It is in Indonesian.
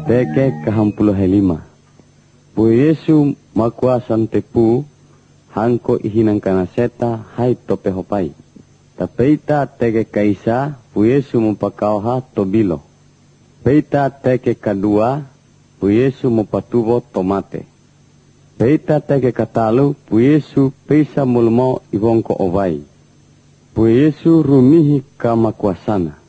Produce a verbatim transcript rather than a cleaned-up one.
Teke kahampuluh helima. Pu Yesu makuasan tepu hangko ihinang kana seta hai tope hopai. Tapeita teke kaisa pu Yesu mupakauha tobilo. Peita teke kadua pu Yesu mupatubo tomate. Peita teke katalu pu Yesu peisa mulmo ibongko ovai. Pu Yesu rumihi kama kuasana.